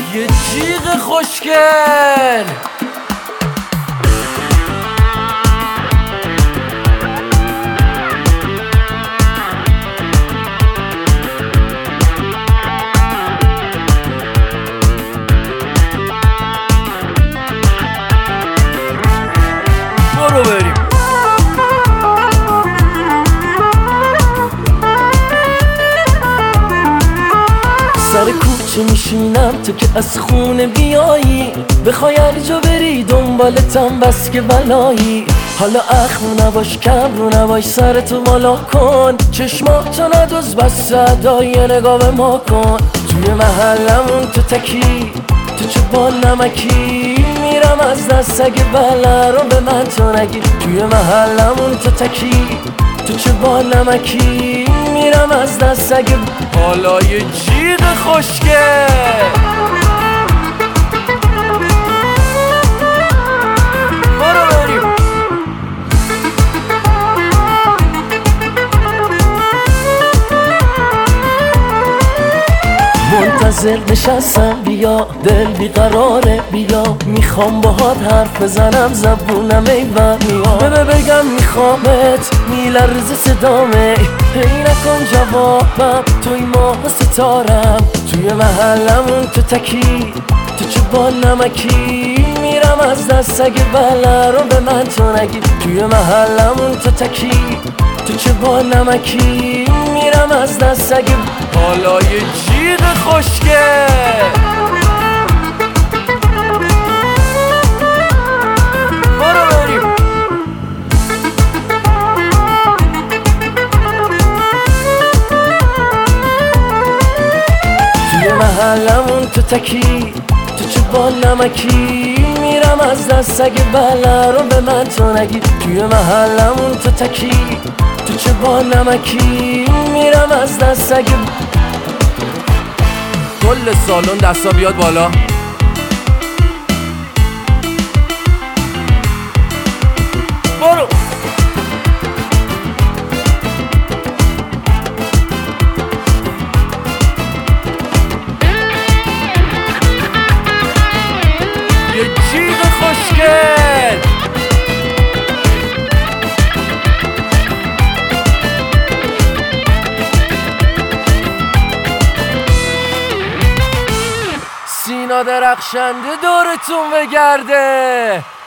یه جیغ خوشگل. برو بریم. سر کوچه میشینم تو که از خونه بیایی، بخوای هر جا بری دنبالتم بس که بلایی. حالا اخم نباش کم رو نباش، سرتو بالا کن، چشماتو ندوز بس صدای نگاه به ما کن. توی محلمون تو تکی تو چه بال نمکی، میرم از دست اگه بله رو به من تو نگی. توی محلمون تو تکی تو چه بال نمکی، میرم از دست اگه حالا یه جیغ خوشگل. برو بریم. منتظر نشستم بیا، دل بیقراره بیا، میخوام باهات حرف بزنم زبونم ایوان میاد. بگم میخوامت میلرزه صدامه، هی نکن جوابم توی ماه ستارم. توی محلمون تو تکی تو چه بال نمکی، میرم از دست اگه بله رو به من تو نگی. توی محلمون تو تکی تو چه بال نمکی، میرم از دست اگه حالا یه جیغ خوشگل. برو بریم. توی محلمون تو تکی تو چه بال نمکی، میرم از دست اگه بله رو به من تو نگی. توی محلمون تو تکی تو چه بال نمکی، میرم از دست اگه کل سالن دستا بیاد بالا. برو. یه جیغ خوشگل. سینا درخشنده دورتون بگرده.